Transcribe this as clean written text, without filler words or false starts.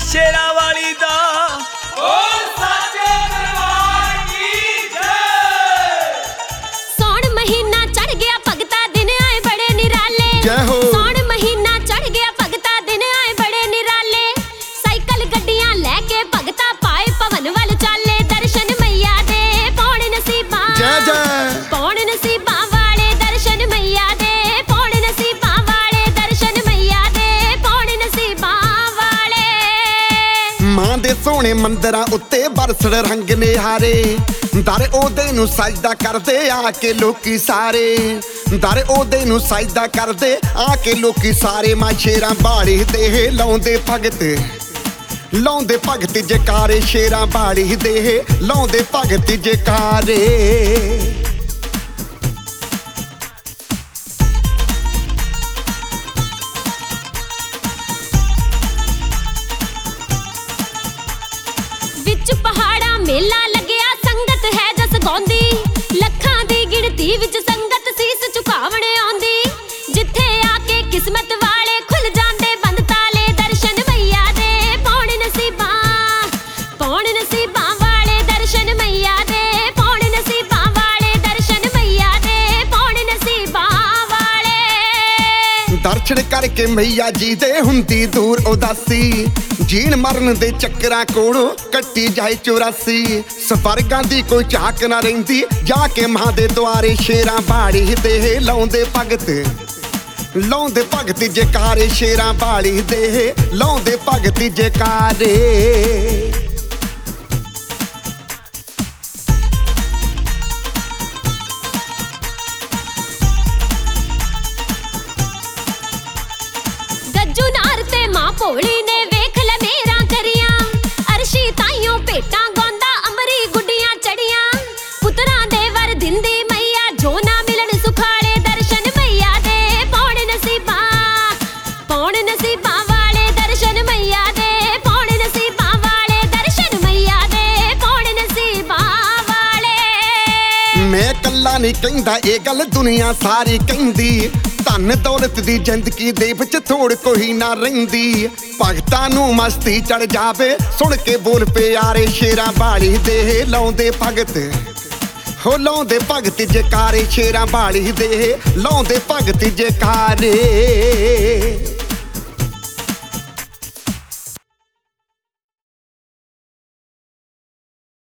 शेरां वाली दा बोल सच्चे दरबार की जय। सौण महीना चढ़ गया भगता दिन आए बड़े निराले। जय हो। सौण महीना चढ़ गया भगता दिन आए बड़े निराले। साइकिल गड्डियां लेके भगता पाए भवन वल चाले। दर्शन मैया दे पौण नसीबां जय जय। पौण नसीबां वाले दर्शन मैया दे पौण नसीबां वाले दर्शन मैया दे पौण नसीबां वाले। मां दे सोहणे मंदिरां उत्ते बरसड़ रंग निहारे। दर ओदे नूं सजदा करदे आके लोकी सारे। दर ओदे नूं सजदा करदे आके लोकी सारे। मां शेरां बाड़ी दे लाउंदे भगत लाउंदे भगत जकारे। शेरां बाड़ी दे लाउंदे भगत जकारे। विच पहाड़ा मेला लगया संगत है जस गौंदी। लखां दी गिणती विच संगत सीस झुकावण आउंदी। जिथे आके किस्मत वाले खुल जांदे बंद ताले। दर्शन मैया दे पौण नसीबां वाले दर्शन मैया दे पौण नसीबां वाले दर्शन मैया दे पौण नसीबां वाले। दर्शन करके मैया जी दे हुंदी दूर उदासी। जीण मरण दे चक्करां कोलों कट्टी जाए 84। स्वर्गां दी कोई झाक ना रहिंदी जाके मां दे द्वारे। शेरां बाड़ी दे लाउंदे भगत जकारे। शेरां बाड़ी दे लाउंदे भगत जकारे। गज्जू नार ते मां भोली ने वेख ले मेरा करियां। अरशी ताइयों भेटां गौंदा अमरी गुड्डियां चढ़ियां। पुत्रां दे वर दिंदी मैया जो ना मिलन सुखाले। दर्शन मैया दे पौण नसीबां वाले दर्शन मैया दे पौण नसीबां वाले दर्शन मैया दे पौण नसीबां वाले। मैं कल्ला नहीं कहंदा ये गल दुनिया सारी कहंदी। धन दौलत दी जिंदगी दे विच थोड़ कोई ना रहिंदी। भगतां नूं मस्ती चढ़ जावे सुन के बोल प्यारे। शेरां बाड़ी दे लाउंदे भगत हो लाउंदे भगत जकारे। शेरां बाड़ी दे लाउंदे भगत जकारे।